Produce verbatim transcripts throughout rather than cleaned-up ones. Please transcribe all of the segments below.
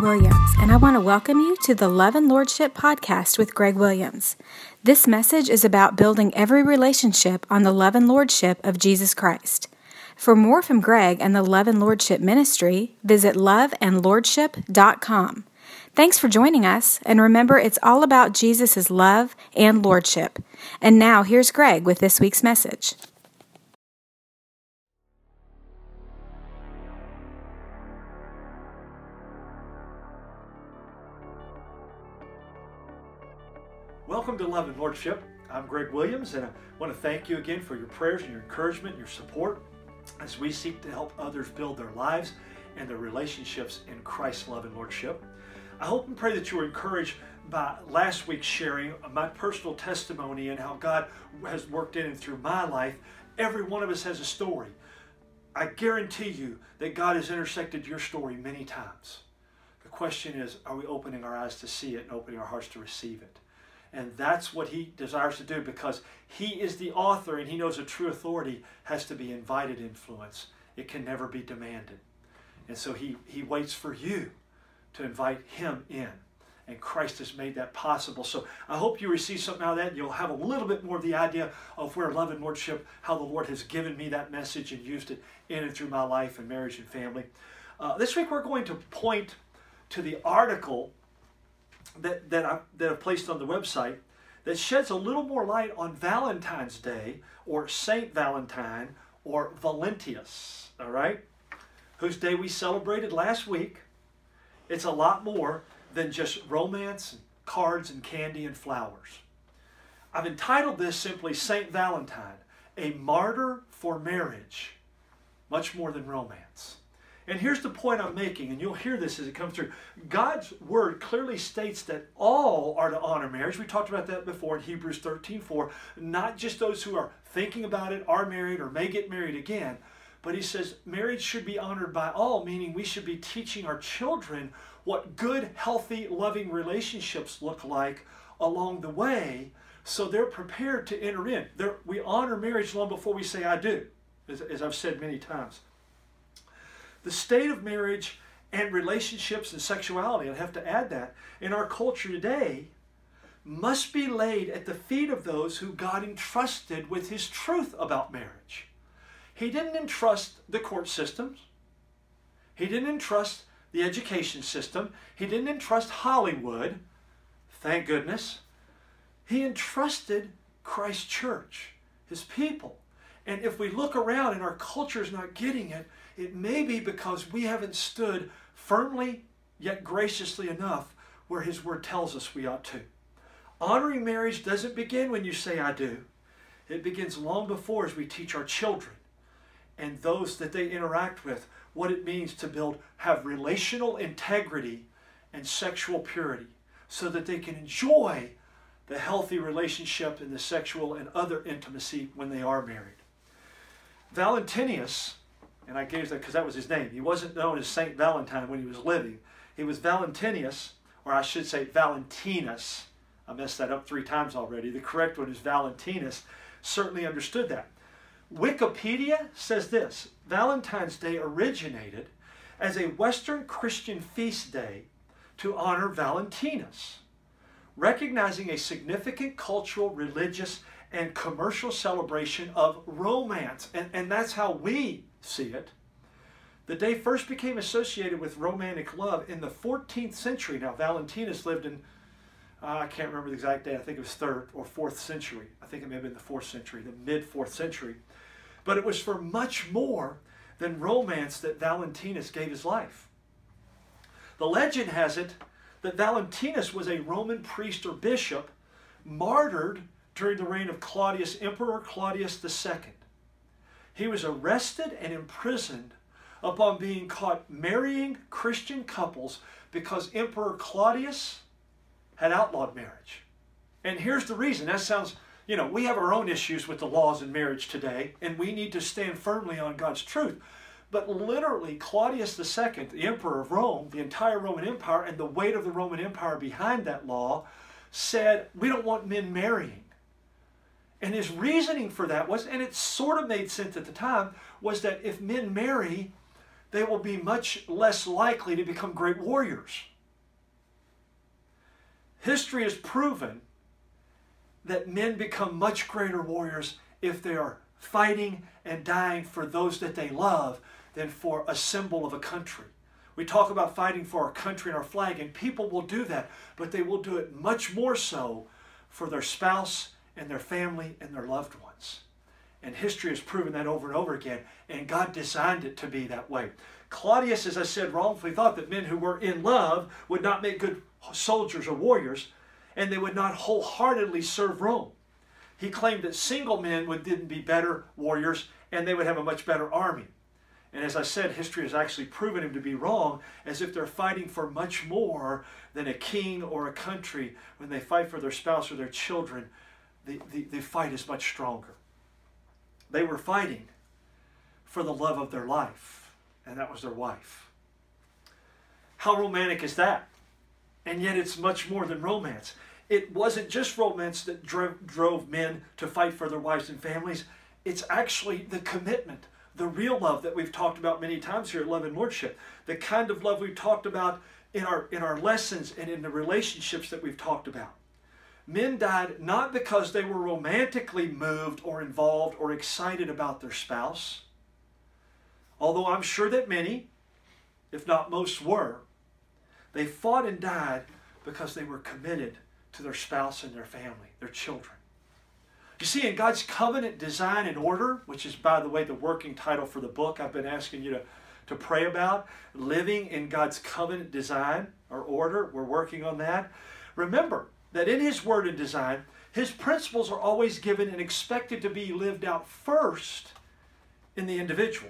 Williams, and I want to welcome you to the Love and Lordship podcast with Greg Williams. This message is about building every relationship on the love and lordship of Jesus Christ. For more from Greg and the Love and Lordship ministry, visit love and lordship dot com. Thanks for joining us, and remember, it's all about Jesus' love and lordship. And now, here's Greg with this week's message. Welcome to Love and Lordship. I'm Greg Williams, and I want to thank you again for your prayers and your encouragement, your support, as we seek to help others build their lives and their relationships in Christ's love and lordship. I hope and pray that you were encouraged by last week's sharing of my personal testimony and how God has worked in and through my life. Every one of us has a story. I guarantee you that God has intersected your story many times. The question is, are we opening our eyes to see it and opening our hearts to receive it? And that's what he desires to do, because he is the author and he knows a true authority has to be invited influence. It can never be demanded. And so he, he waits for you to invite him in. And Christ has made that possible. So I hope you receive something out of that. You'll have a little bit more of the idea of where love and lordship, how the Lord has given me that message and used it in and through my life and marriage and family. Uh, this week we're going to point to the article that that I that I've placed on the website that sheds a little more light on Valentine's Day, or Saint Valentine, or Valentinius, all right, whose day we celebrated last week. It's a lot more than just romance, and cards, and candy, and flowers. I've entitled this simply Saint Valentine, a martyr for marriage, much more than romance. And here's the point I'm making, and you'll hear this as it comes through. God's word clearly states that all are to honor marriage. We talked about that before in Hebrews thirteen four. Not just those who are thinking about it, are married, or may get married again. But he says marriage should be honored by all, meaning we should be teaching our children what good, healthy, loving relationships look like along the way, so they're prepared to enter in. They're, we honor marriage long before we say I do, as, as I've said many times. The state of marriage and relationships and sexuality, I'd have to add that, in our culture today must be laid at the feet of those who God entrusted with his truth about marriage. He didn't entrust the court systems. He didn't entrust the education system. He didn't entrust Hollywood, thank goodness. He entrusted Christ's church, his people. And if we look around and our culture is not getting it, it may be because we haven't stood firmly yet graciously enough where his word tells us we ought to. Honoring marriage doesn't begin when you say I do. It begins long before, as we teach our children and those that they interact with what it means to build, have relational integrity and sexual purity, so that they can enjoy the healthy relationship and the sexual and other intimacy when they are married. Valentinius, and I gave that because that was his name. He wasn't known as Saint Valentine when he was living. He was Valentinius, or I should say Valentinus. I messed that up three times already. The correct one is Valentinus. Certainly understood that. Wikipedia says this: Valentine's Day originated as a Western Christian feast day to honor Valentinus, recognizing a significant cultural, religious, and commercial celebration of romance. And, and that's how we see it. The day first became associated with romantic love in the fourteenth century. Now, Valentinus lived in, uh, I can't remember the exact day, I think it was third or fourth century. I think it may have been the fourth century, the mid-fourth century. But it was for much more than romance that Valentinus gave his life. The legend has it that Valentinus was a Roman priest or bishop martyred during the reign of Claudius, Emperor Claudius the Second. He was arrested and imprisoned upon being caught marrying Christian couples because Emperor Claudius had outlawed marriage. And here's the reason. That sounds, you know, we have our own issues with the laws in marriage today, and we need to stand firmly on God's truth. But literally, Claudius the Second, the emperor of Rome, the entire Roman Empire, and the weight of the Roman Empire behind that law, said, we don't want men marrying. And his reasoning for that was, and it sort of made sense at the time, was that if men marry, they will be much less likely to become great warriors. History has proven that men become much greater warriors if they are fighting and dying for those that they love than for a symbol of a country. We talk about fighting for our country and our flag, and people will do that, but they will do it much more so for their spouse and their family and their loved ones. And history has proven that over and over again, and God designed it to be that way. Claudius, as I said, wrongfully thought that men who were in love would not make good soldiers or warriors, and they would not wholeheartedly serve Rome. He claimed that single men would then be better warriors, and they would have a much better army. And as I said, history has actually proven him to be wrong, as if they're fighting for much more than a king or a country. When they fight for their spouse or their children, the, the, the fight is much stronger. They were fighting for the love of their life, and that was their wife. How romantic is that? And yet it's much more than romance. It wasn't just romance that drove, drove men to fight for their wives and families. It's actually the commitment, the real love that we've talked about many times here at Love and Lordship. The kind of love we've talked about in our, in our lessons and in the relationships that we've talked about. Men died not because they were romantically moved or involved or excited about their spouse, although I'm sure that many, if not most, were. They fought and died because they were committed to their spouse and their family, their children. You see, in God's covenant design and order, which is, by the way, the working title for the book I've been asking you to, to pray about, living in God's covenant design or order, we're working on that. Remember that in His word and design, His principles are always given and expected to be lived out first in the individual.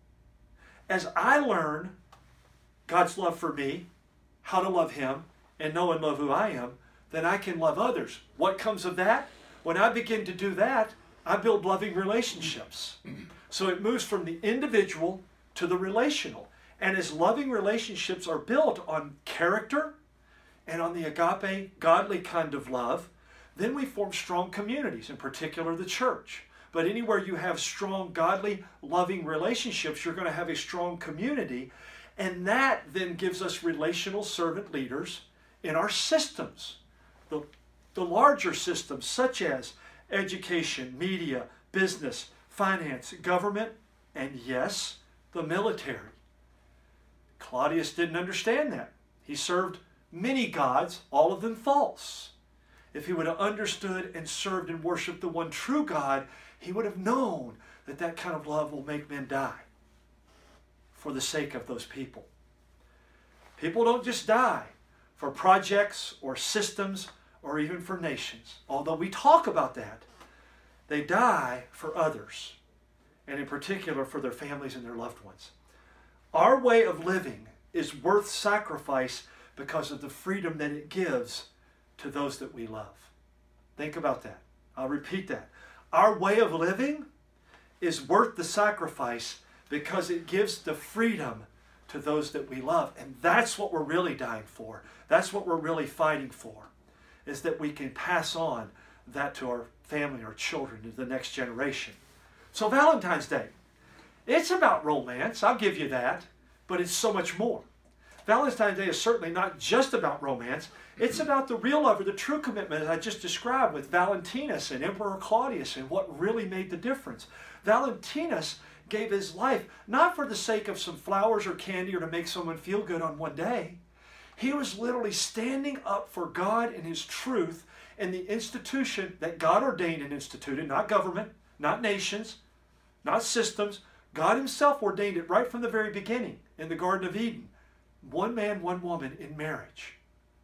As I learn God's love for me, how to love Him, and know and love who I am, then I can love others. What comes of that? When I begin to do that, I build loving relationships. So it moves from the individual to the relational. And as loving relationships are built on character and on the agape, godly kind of love, then we form strong communities, in particular the church. But anywhere you have strong, godly, loving relationships, you're going to have a strong community. And that then gives us relational servant leaders in our systems. The, the larger systems such as education, media, business, finance, government, and yes, the military. Claudius didn't understand that. He served many gods, all of them false. If he would have understood and served and worshiped the one true God, he would have known that that kind of love will make men die for the sake of those people. People don't just die for projects or systems or even for nations. Although we talk about that, they die for others, and in particular for their families and their loved ones. Our way of living is worth sacrifice because of the freedom that it gives to those that we love. Think about that. I'll repeat that. Our way of living is worth the sacrifice because it gives the freedom to those that we love. And that's what we're really dying for. That's what we're really fighting for, is that we can pass on that to our family, our children, to the next generation. So Valentine's Day, it's about romance, I'll give you that, but it's so much more. Valentine's Day is certainly not just about romance. It's about the real love or the true commitment, as I just described with Valentinus and Emperor Claudius, and what really made the difference. Valentinus gave his life not for the sake of some flowers or candy or to make someone feel good on one day. He was literally standing up for God and His truth and the institution that God ordained and instituted, not government, not nations, not systems. God Himself ordained it right from the very beginning in the Garden of Eden. One man, one woman in marriage.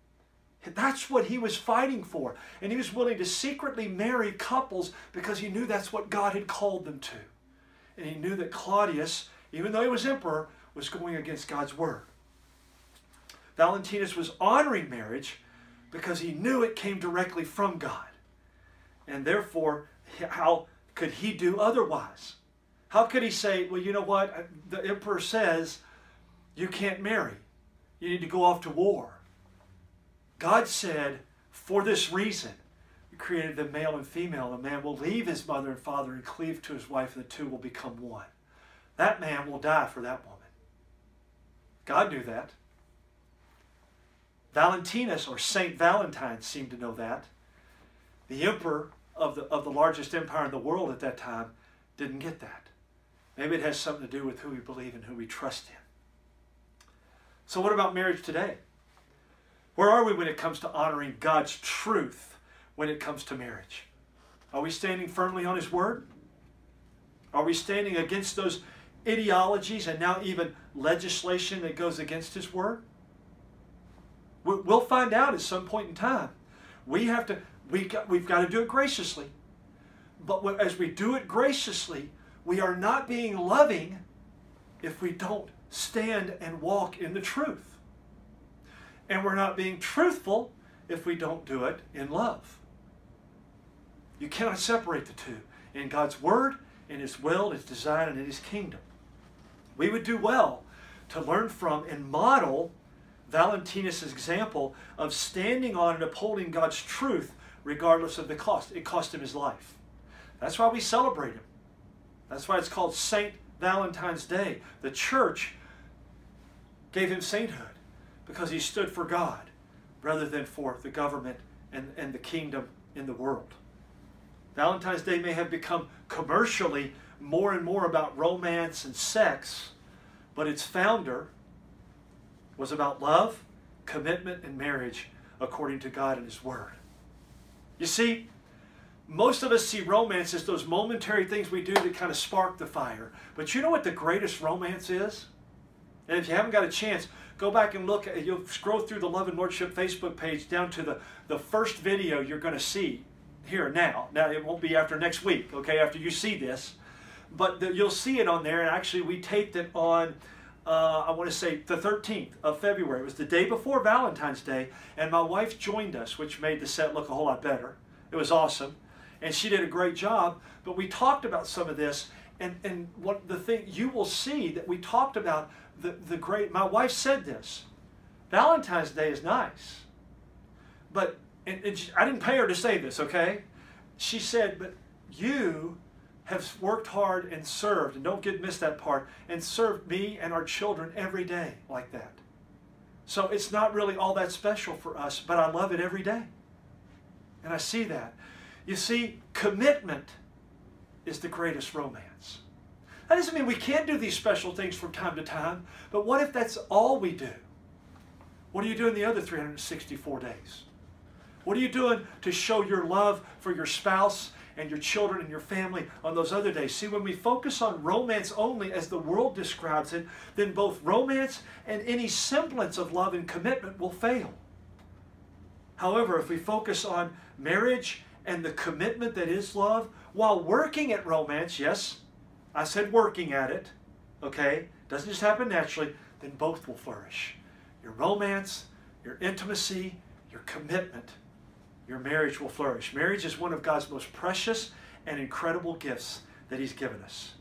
That's what He was fighting for. And He was willing to secretly marry couples because He knew that's what God had called them to. And He knew that Claudius, even though he was emperor, was going against God's word. Valentinus was honoring marriage because he knew it came directly from God. And therefore, how could he do otherwise? How could he say, well, you know what? The emperor says you can't marry. You need to go off to war. God said, for this reason, He created the male and female. The man will leave his mother and father and cleave to his wife, and the two will become one. That man will die for that woman. God knew that. Valentinus, or Saint Valentine, seemed to know that. The emperor of the, of the largest empire in the world at that time didn't get that. Maybe it has something to do with who we believe and who we trust in. So what about marriage today? Where are we when it comes to honoring God's truth when it comes to marriage? Are we standing firmly on His Word? Are we standing against those ideologies and now even legislation that goes against His Word? We'll find out at some point in time. We have to, we got, we've got to do it graciously. But as we do it graciously, we are not being loving if we don't stand and walk in the truth. And we're not being truthful if we don't do it in love. You cannot separate the two in God's Word, in His will, His design, and in His kingdom. We would do well to learn from and model Valentinus' example of standing on and upholding God's truth regardless of the cost. It cost him his life. That's why we celebrate him. That's why it's called Saint Valentine's Day. The church gave him sainthood because he stood for God rather than for the government and, and the kingdom in the world. Valentine's Day may have become commercially more and more about romance and sex, but its founder was about love, commitment, and marriage according to God and His Word. You see, most of us see romance as those momentary things we do to kind of spark the fire. But you know what the greatest romance is? And if you haven't got a chance, go back and look. At, you'll scroll through the Love and Lordship Facebook page down to the, the first video you're going to see here and now. Now, it won't be after next week, okay, after you see this. But the, you'll see it on there. And actually, we taped it on, uh, I want to say, the thirteenth of February. It was the day before Valentine's Day. And my wife joined us, which made the set look a whole lot better. It was awesome. And she did a great job. But we talked about some of this. And, and what the thing, you will see that we talked about the, the great, my wife said this, Valentine's Day is nice. But, and, and she, I didn't pay her to say this, okay? She said, but you have worked hard and served, and don't get miss that part, and served me and our children every day like that. So it's not really all that special for us, but I love it every day. And I see that. You see, commitment is the greatest romance. That doesn't mean we can't do these special things from time to time, but what if that's all we do? What are you doing the other three hundred sixty-four days? What are you doing to show your love for your spouse and your children and your family on those other days? See, when we focus on romance only as the world describes it, then both romance and any semblance of love and commitment will fail. However, if we focus on marriage and the commitment that is love, while working at romance, yes, I said working at it, okay, doesn't just happen naturally, then both will flourish. Your romance, your intimacy, your commitment, your marriage will flourish. Marriage is one of God's most precious and incredible gifts that He's given us.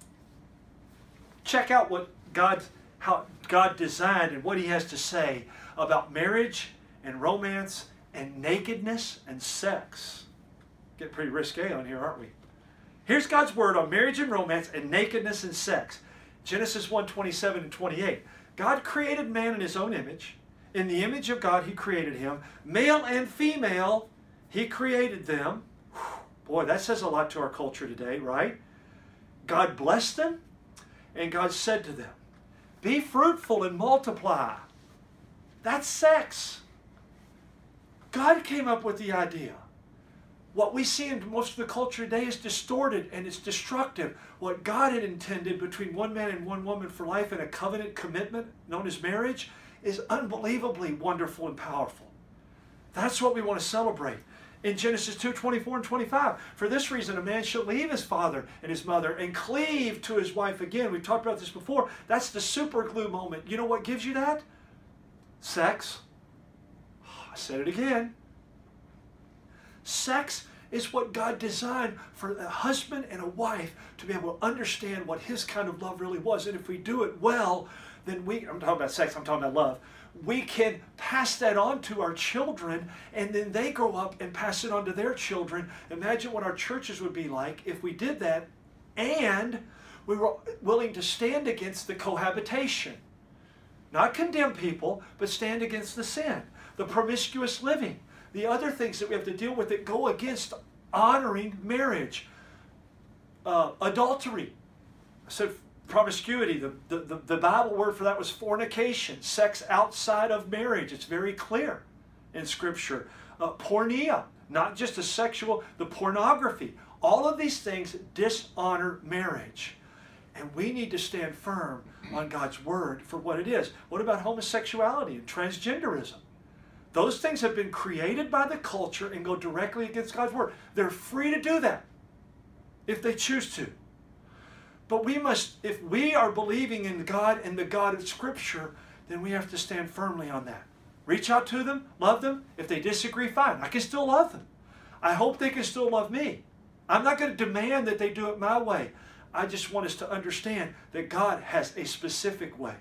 Check out what God, how God designed and what He has to say about marriage and romance and nakedness and sex. Getting pretty risque on here, aren't we? Here's God's word on marriage and romance and nakedness and sex. Genesis one, twenty-seven and twenty-eight. God created man in His own image. In the image of God, He created him. Male and female, He created them. Whew, boy, that says a lot to our culture today, right? God blessed them, and God said to them, be fruitful and multiply. That's sex. God came up with the idea. What we see in most of the culture today is distorted and it's destructive. What God had intended between one man and one woman for life in a covenant commitment known as marriage is unbelievably wonderful and powerful. That's what we want to celebrate. In Genesis two, twenty-four and twenty-five, for this reason a man shall leave his father and his mother and cleave to his wife again. We've talked about this before. That's the super glue moment. You know what gives you that? Sex. I said it again. Sex is what God designed for a husband and a wife to be able to understand what His kind of love really was. And if we do it well, then we, I'm talking about sex, I'm talking about love, we can pass that on to our children, and then they grow up and pass it on to their children. Imagine what our churches would be like if we did that, and we were willing to stand against the cohabitation. Not condemn people, but stand against the sin. the promiscuous living, the other things that we have to deal with that go against honoring marriage. Uh, adultery. I said promiscuity. The, the, the, the Bible word for that was fornication, sex outside of marriage. It's very clear in Scripture. Uh, porneia, not just a sexual, the pornography. All of these things dishonor marriage. And we need to stand firm on God's word for what it is. What about homosexuality and transgenderism? Those things have been created by the culture and go directly against God's word. They're free to do that if they choose to. But we must, if we are believing in God and the God of Scripture, then we have to stand firmly on that. Reach out to them, love them. If they disagree, fine. I can still love them. I hope they can still love me. I'm not going to demand that they do it my way. I just want us to understand that God has a specific way.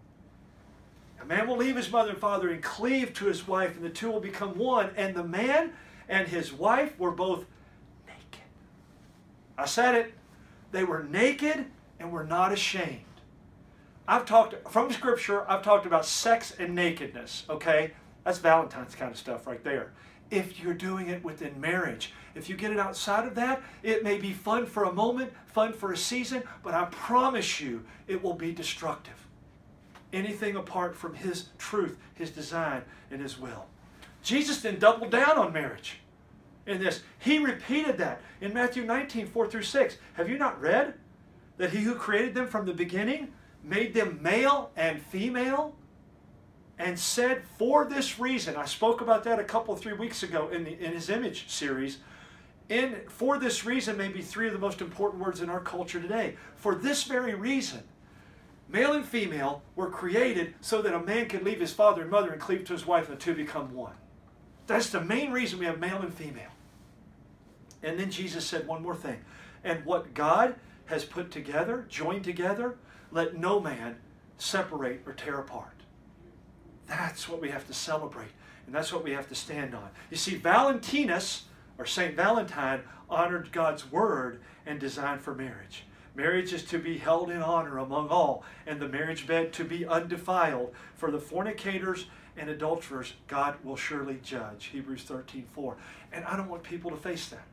A man will leave his mother and father and cleave to his wife, and the two will become one. And the man and his wife were both naked. I said it. They were naked and were not ashamed. I've talked, from Scripture, I've talked about sex and nakedness, okay? That's Valentine's kind of stuff right there. If you're doing it within marriage, if you get it outside of that, it may be fun for a moment, fun for a season, but I promise you it will be destructive. Anything apart from His truth, His design, and His will. Jesus then doubled down on marriage in this. He repeated that in Matthew nineteen, four through six. Have you not read that He who created them from the beginning made them male and female, and said, for this reason, I spoke about that a couple, three weeks ago in, the, in His Image series, in for this reason may be three of the most important words in our culture today. For this very reason, male and female were created so that a man could leave his father and mother and cleave to his wife, and the two become one. That's the main reason we have male and female. And then Jesus said one more thing. And what God has put together, joined together, let no man separate or tear apart. That's what we have to celebrate. And that's what we have to stand on. You see, Valentinus, or Saint Valentine, honored God's word and designed for marriage. Marriage is to be held in honor among all, and the marriage bed to be undefiled. For the fornicators and adulterers, God will surely judge. Hebrews thirteen four. And I don't want people to face that.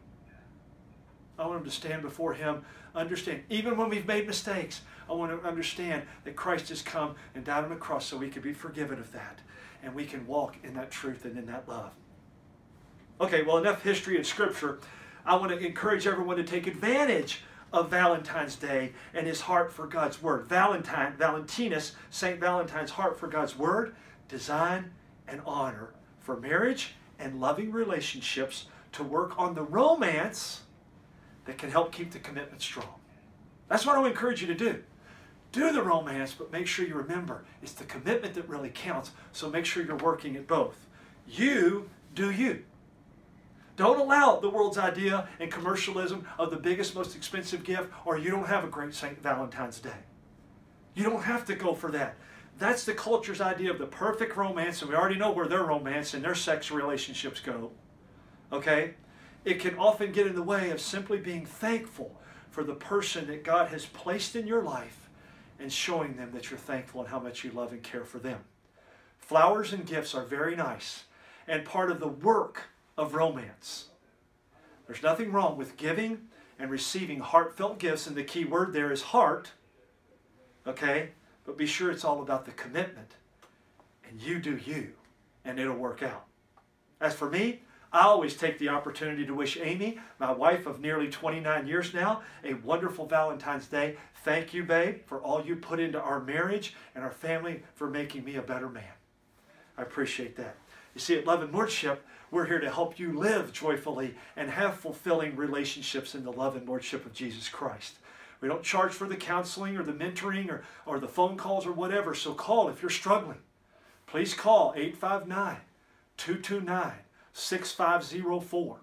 I want them to stand before Him, understand, even when we've made mistakes, I want to understand that Christ has come and died on the cross so we can be forgiven of that. And we can walk in that truth and in that love. Okay, well, enough history and Scripture. I want to encourage everyone to take advantage of Valentine's Day and his heart for God's Word. Valentine, Valentinus, Saint Valentine's heart for God's Word, design and honor for marriage and loving relationships, to work on the romance that can help keep the commitment strong. That's what I would encourage you to do. Do the romance, but make sure you remember it's the commitment that really counts, so make sure you're working at both. You do you. Don't allow the world's idea and commercialism of the biggest, most expensive gift, or you don't have a great Saint Valentine's Day. You don't have to go for that. That's the culture's idea of the perfect romance, and we already know where their romance and their sex relationships go. Okay? It can often get in the way of simply being thankful for the person that God has placed in your life and showing them that you're thankful and how much you love and care for them. Flowers and gifts are very nice and part of the work of romance. There's nothing wrong with giving and receiving heartfelt gifts, and the key word there is heart. Okay? But be sure it's all about the commitment, and you do you, and it'll work out. As for me, I always take the opportunity to wish Amy, my wife of nearly twenty-nine years now, a wonderful Valentine's Day. Thank you, babe, for all you put into our marriage and our family, for making me a better man. I appreciate that. You see, at Love and Lordship, we're here to help you live joyfully and have fulfilling relationships in the love and Lordship of Jesus Christ. We don't charge for the counseling or the mentoring or, or the phone calls or whatever, so call if you're struggling. Please call eight five nine, two two nine, six five zero four.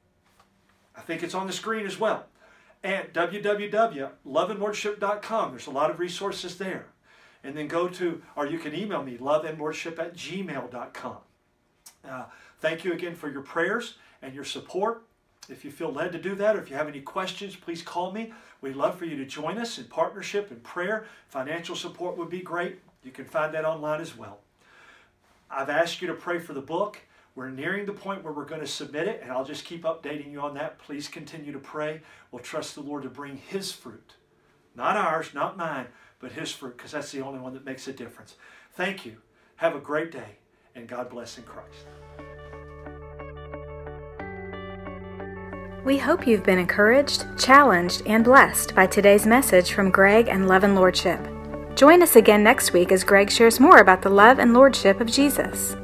I think it's on the screen as well. At w w w dot love and lordship dot com. There's a lot of resources there. And then go to, or you can email me, love and lordship at gmail dot com. Uh, thank you again for your prayers and your support. If you feel led to do that, or if you have any questions, please call me. We'd love for you to join us in partnership and prayer. Financial support would be great. You can find that online as well. I've asked you to pray for the book. We're nearing the point where we're going to submit it, and I'll just keep updating you on that. Please continue to pray. We'll trust the Lord to bring His fruit. Not ours, not mine, but His fruit, because that's the only one that makes a difference. Thank you. Have a great day, and God bless in Christ. We hope you've been encouraged, challenged, and blessed by today's message from Greg and Love and Lordship. Join us again next week as Greg shares more about the love and lordship of Jesus.